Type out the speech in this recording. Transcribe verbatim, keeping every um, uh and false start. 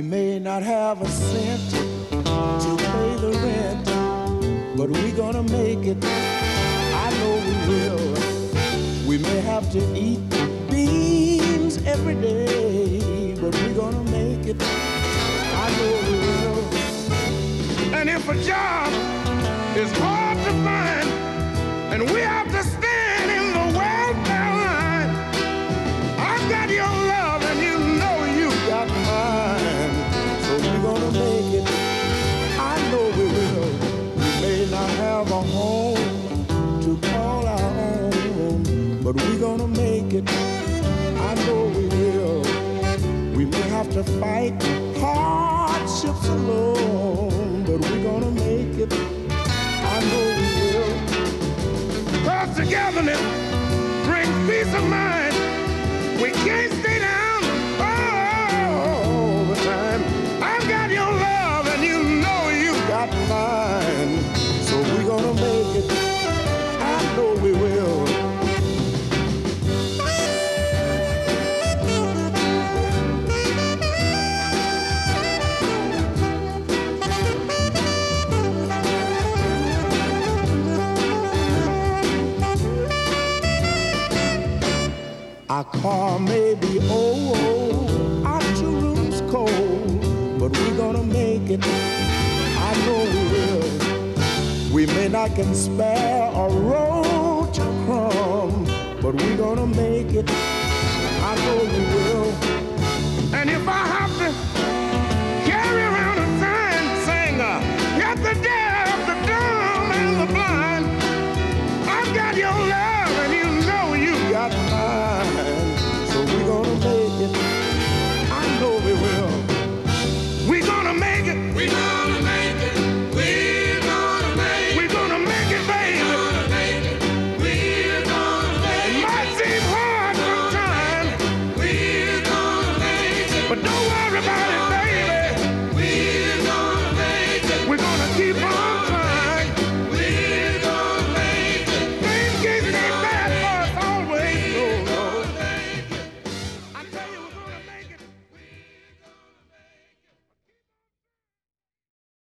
We may not have a cent to pay the rent, but we're gonna make it. I know we will. We may have to eat beans every day, but we're gonna make it. I know we will. And if a job is hard to find, and we have to stand in the welfare line, I've got your love and you know you got mine. So we're gonna make it. I know we will. We may not have a home to call our own, but we're gonna make it. I know we will. We may have to fight hardships alone, but we're gonna make it. I know we will. Cause togetherness brings peace of mind. We can't stay down all the time. I've got your love and you know you got mine. So we're gonna make it. I know we will. Our car may be old, our two rooms cold, but we're gonna make it. I know we will. We may not can spare a roach or crumb, but we're gonna make it. I know we will.